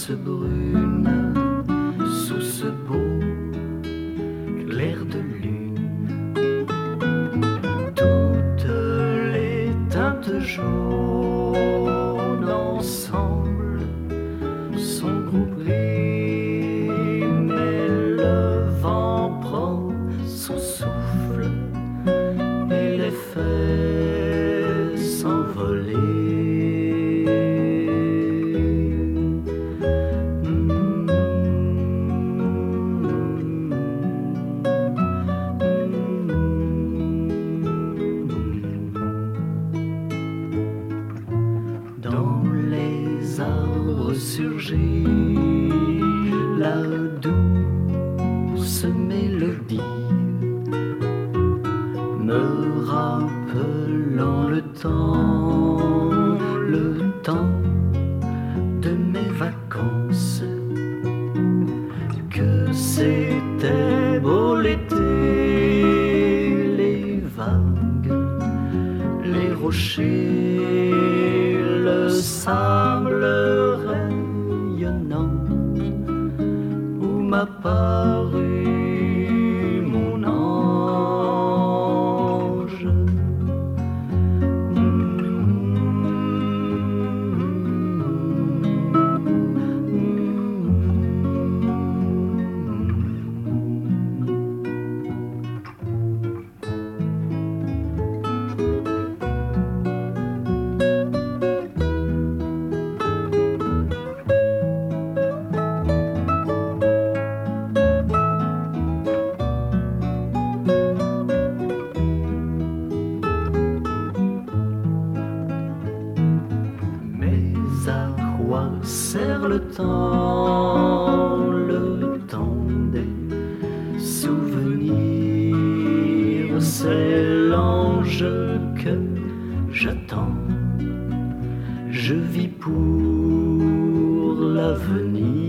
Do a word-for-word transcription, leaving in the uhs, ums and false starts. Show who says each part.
Speaker 1: ce brune, sous ce beau clair de lune, toutes les teintes jaunes ensemble sont groupées, mais le vent prend son souffle et les fait s'envoler. Dans les arbres surgit la douce mélodie, me rappelant le temps, le temps de mes vacances, que c'était beau l'été, les vagues, les rochers, le sable rayonnant, où m'a paru mon ange. Sert le temps, le temps des souvenirs, c'est l'ange que j'attends, je vis pour l'avenir.